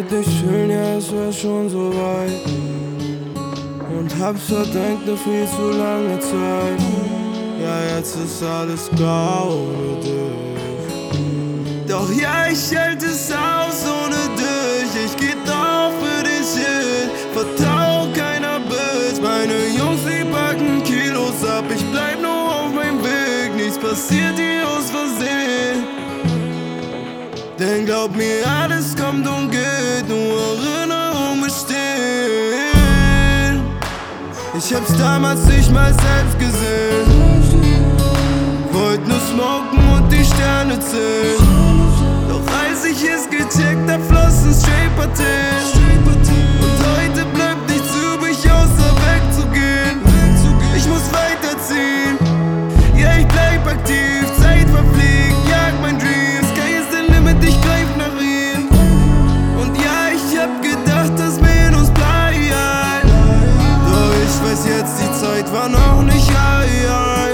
heute nicht schön, ja, es wär schon so weit. Und hab's verdrängt ne viel zu lange Zeit. Ja, jetzt ist alles grau ohne dich. Doch ja, ich halte es aus ohne dich. Ich geh drauf für dich hin. Vertrau keiner Bitch. Meine Jungs, die packen Kilos ab. Ich bleib nur auf meinem Weg. Nichts passiert hier aus Versehen. Denn glaub mir, alles kommt und geht. Nur Erinnerungen bestehen. Ich hab's damals nicht mal selbst gesehen. Wollt nur smoken und die Sterne zählen. Doch als ich es gecheckt hab, flossen straight Patent. Und heute bleibt nichts übrig, außer wegzugehen. Ich muss weiterziehen. Ja, ich bleib aktiv. Zeit verfliegt, jag mein Dream. Sky is the limit, ich greif nach ihm. Und ja, ich hab gedacht, dass wir in uns bleiben. Doch ich weiß jetzt, die Zeit war noch nicht real.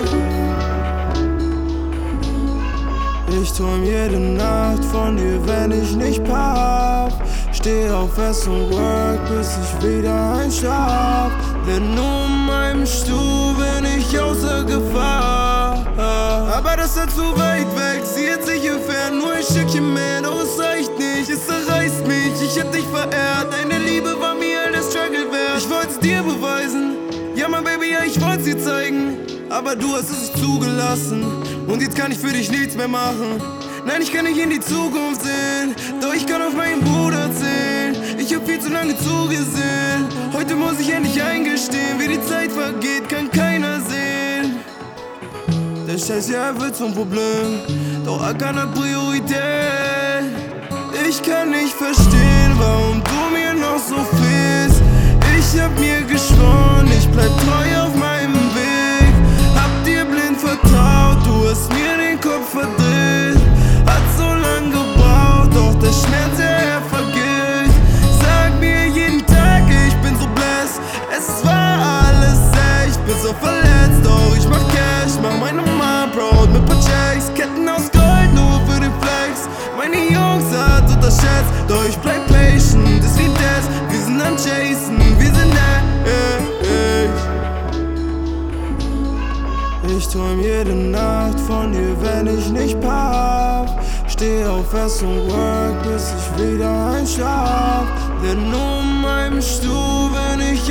Ich träum jede Nacht von dir, wenn ich nicht paff. Steh auf, ess und work, bis ich wieder einschlaf. Denn nur in meinem Stuhl bin ich außer Gefahr. Aber das ist zu weit weg, sie hat sich entfernt. Nur ein Stückchen mehr, doch es reicht nicht, es zerreißt mich. Ich hab dich verehrt, deine Liebe war mir all der Struggle wert. Ich wollt's dir beweisen, ja mein Baby, ja ich wollt's dir zeigen. Aber du hast es nicht zugelassen und jetzt kann ich für dich nichts mehr machen. Nein, ich kann nicht in die Zukunft sehen, doch ich kann auf meinen Bruder zählen. Ich hab viel zu lange zugesehen, heute muss ich endlich eingestehen. Wie die Zeit vergeht, kann keiner sehen. Der Scheiß, ja, wird zum Problem, doch Ackern hat Priorität. Ich kann nicht verstehen, warum du mir noch so fehlst. Ich hab mir geschworen, ich bleib treu auf meinem Weg. Hab dir blind vertraut, du hast mir den Kopf verdreht. Hat so lang gebraucht, doch der Schmerz, er vergeht. Sag mir jeden Tag, ich bin so blessed. Es war alles echt, bin so verletzt. Doch ich mach Cash, mach meine Mom proud mit paar Checks. Ketten aus Gold, nur für den Flex. Meine Jungs hat unterschätzt, doch ich bleib patient, ist wie das. Wir sind am Chasen, wir sind Ich träum jede Nacht von dir, wenn ich nicht paff. Steh auf, ess und work, bis ich wieder einschlaf. Denn nur in meinem Stuhl bin ich